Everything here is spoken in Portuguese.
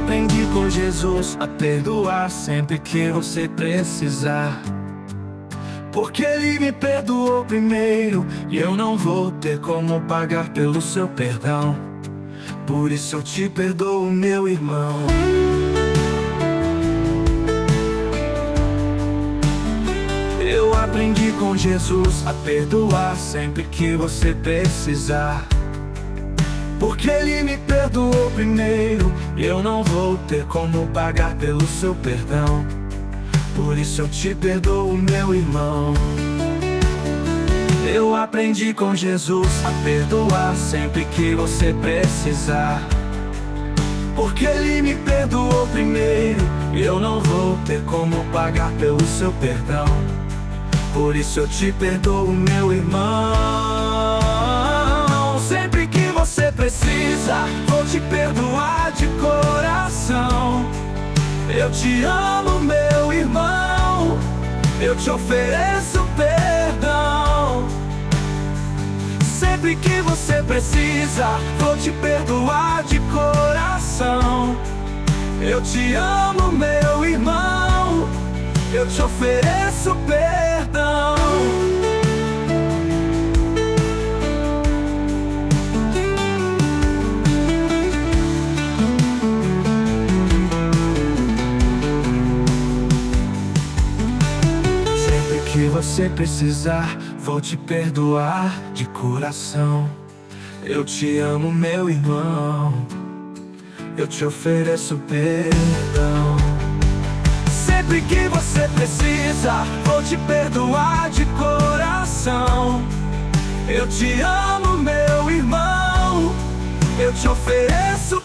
aprendi com Jesus a perdoar sempre que você precisar, porque Ele me perdoou primeiro e eu não vou ter como pagar pelo seu perdão. Por isso eu te perdoo, meu irmão. Eu aprendi com Jesus a perdoar sempre que você precisar, porque Ele me perdoou primeiro e eu não vou ter como pagar pelo seu perdão. Por isso eu te perdoo, meu irmão. Eu aprendi com Jesus a perdoar sempre que você precisar, porque Ele me perdoou primeiro e eu não vou ter como pagar pelo seu perdão. Por isso eu te perdoo, meu irmão. Sempre que você precisa, vou te perdoar de coração. Eu te amo, meu irmão, eu te ofereço perdão. Sempre que você precisa, vou te perdoar de coração. Eu te amo, meu irmão, eu te ofereço perdão. Se você precisar, vou te perdoar de coração. Eu te amo, meu irmão, eu te ofereço perdão. Sempre que você precisa, vou te perdoar de coração. Eu te amo, meu irmão, eu te ofereço